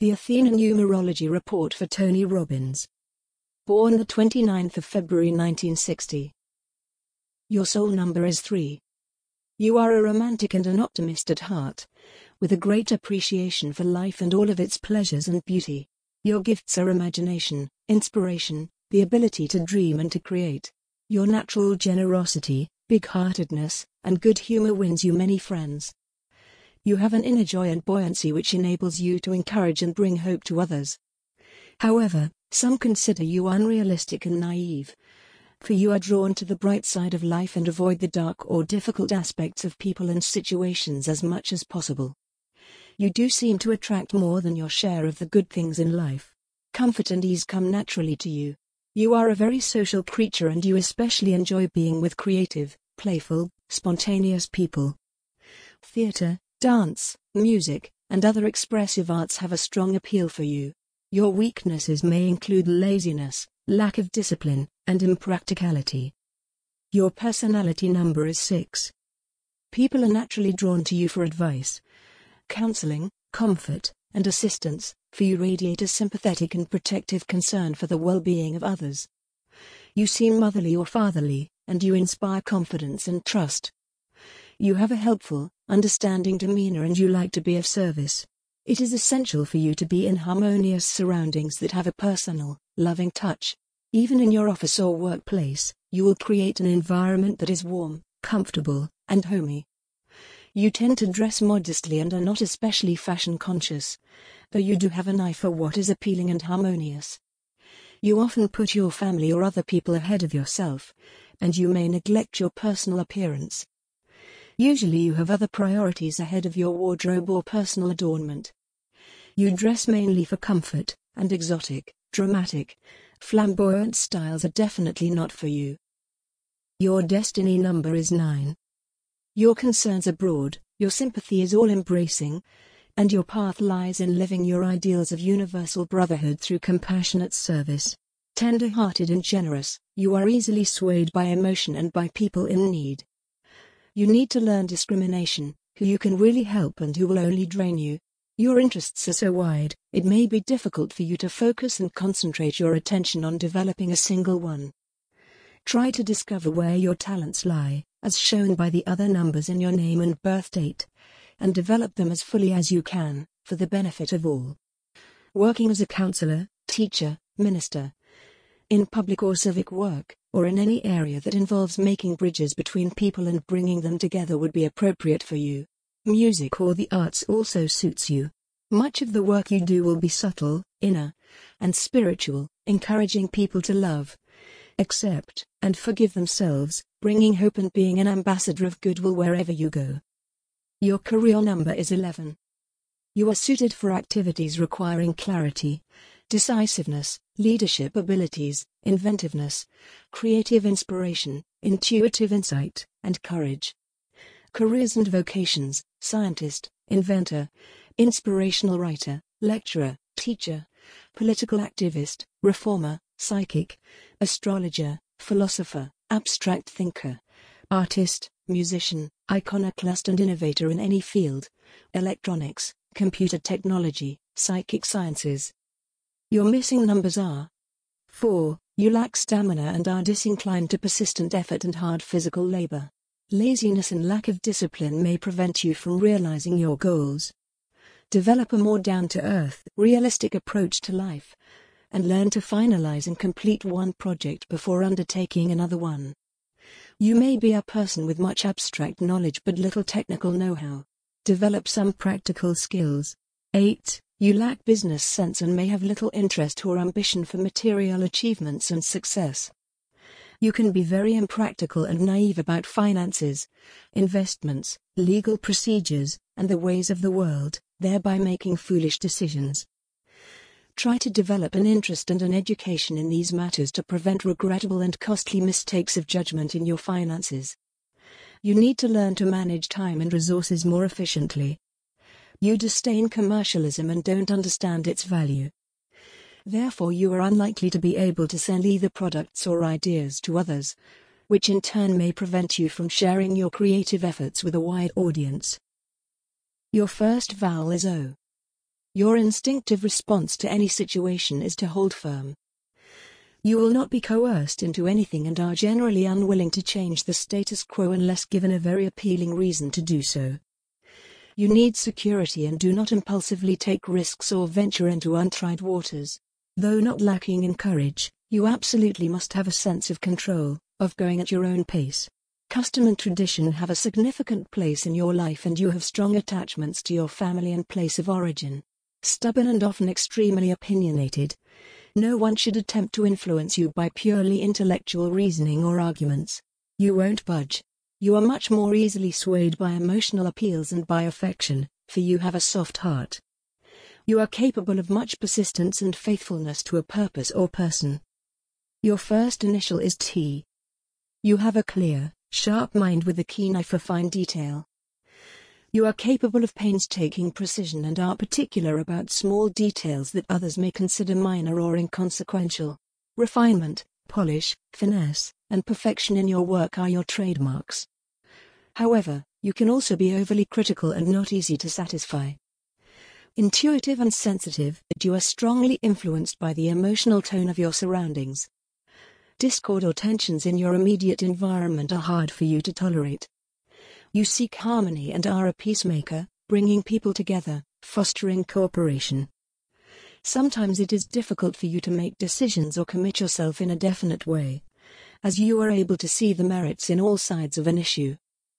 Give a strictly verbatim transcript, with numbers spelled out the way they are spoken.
The Athena Numerology Report for Tony Robbins. Born the twenty-ninth of February nineteen sixty. Your soul number is three. You are a romantic and an optimist at heart, with a great appreciation for life and all of its pleasures and beauty. Your gifts are imagination, inspiration, the ability to dream and to create. Your natural generosity, big-heartedness, and good humor wins you many friends. You have an inner joy and buoyancy which enables you to encourage and bring hope to others. However, some consider you unrealistic and naive, for you are drawn to the bright side of life and avoid the dark or difficult aspects of people and situations as much as possible. You do seem to attract more than your share of the good things in life. Comfort and ease come naturally to you. You are a very social creature and you especially enjoy being with creative, playful, spontaneous people. Theater, dance, music, and other expressive arts have a strong appeal for you. Your weaknesses may include laziness, lack of discipline, and impracticality. Your personality number is six. People are naturally drawn to you for advice, counseling, comfort, and assistance, for you radiate a sympathetic and protective concern for the well-being of others. You seem motherly or fatherly, and you inspire confidence and trust. You have a helpful, understanding demeanor and you like to be of service. It is essential for you to be in harmonious surroundings that have a personal, loving touch. Even in your office or workplace, you will create an environment that is warm, comfortable, and homey. You tend to dress modestly and are not especially fashion conscious, though you do have an eye for what is appealing and harmonious. You often put your family or other people ahead of yourself, and you may neglect your personal appearance. Usually you have other priorities ahead of your wardrobe or personal adornment. You dress mainly for comfort, and exotic, dramatic, flamboyant styles are definitely not for you. Your destiny number is nine. Your concerns are broad, your sympathy is all-embracing, and your path lies in living your ideals of universal brotherhood through compassionate service. Tender-hearted and generous, you are easily swayed by emotion and by people in need. You need to learn discrimination, who you can really help and who will only drain you. Your interests are so wide, it may be difficult for you to focus and concentrate your attention on developing a single one. Try to discover where your talents lie, as shown by the other numbers in your name and birth date, and develop them as fully as you can, for the benefit of all. Working as a counselor, teacher, minister, in public or civic work, or in any area that involves making bridges between people and bringing them together would be appropriate for you. Music or the arts also suits you. Much of the work you do will be subtle, inner, and spiritual, encouraging people to love, accept, and forgive themselves, bringing hope and being an ambassador of goodwill wherever you go. Your career number is eleven. You are suited for activities requiring clarity, decisiveness, leadership abilities, inventiveness, creative inspiration, intuitive insight, and courage. Careers and vocations: scientist, inventor, inspirational writer, lecturer, teacher, political activist, reformer, psychic, astrologer, philosopher, abstract thinker, artist, musician, iconoclast and innovator in any field: electronics, computer technology, psychic sciences. Your missing numbers are four. You lack stamina and are disinclined to persistent effort and hard physical labor. Laziness and lack of discipline may prevent you from realizing your goals. Develop a more down-to-earth, realistic approach to life, and learn to finalize and complete one project before undertaking another one. You may be a person with much abstract knowledge but little technical know-how. Develop some practical skills. eight. You lack business sense and may have little interest or ambition for material achievements and success. You can be very impractical and naive about finances, investments, legal procedures, and the ways of the world, thereby making foolish decisions. Try to develop an interest and an education in these matters to prevent regrettable and costly mistakes of judgment in your finances. You need to learn to manage time and resources more efficiently. You disdain commercialism and don't understand its value. Therefore you are unlikely to be able to sell either products or ideas to others, which in turn may prevent you from sharing your creative efforts with a wide audience. Your first vowel is O. Your instinctive response to any situation is to hold firm. You will not be coerced into anything and are generally unwilling to change the status quo unless given a very appealing reason to do so. You need security and do not impulsively take risks or venture into untried waters. Though not lacking in courage, you absolutely must have a sense of control, of going at your own pace. Custom and tradition have a significant place in your life and you have strong attachments to your family and place of origin. Stubborn and often extremely opinionated, no one should attempt to influence you by purely intellectual reasoning or arguments. You won't budge. You are much more easily swayed by emotional appeals and by affection, for you have a soft heart. You are capable of much persistence and faithfulness to a purpose or person. Your first initial is T. You have a clear, sharp mind with a keen eye for fine detail. You are capable of painstaking precision and are particular about small details that others may consider minor or inconsequential. Refinement, polish, finesse, and perfection in your work are your trademarks. However, you can also be overly critical and not easy to satisfy. Intuitive and sensitive, you are strongly influenced by the emotional tone of your surroundings. Discord or tensions in your immediate environment are hard for you to tolerate. You seek harmony and are a peacemaker, bringing people together, fostering cooperation. Sometimes it is difficult for you to make decisions or commit yourself in a definite way, as you are able to see the merits in all sides of an issue.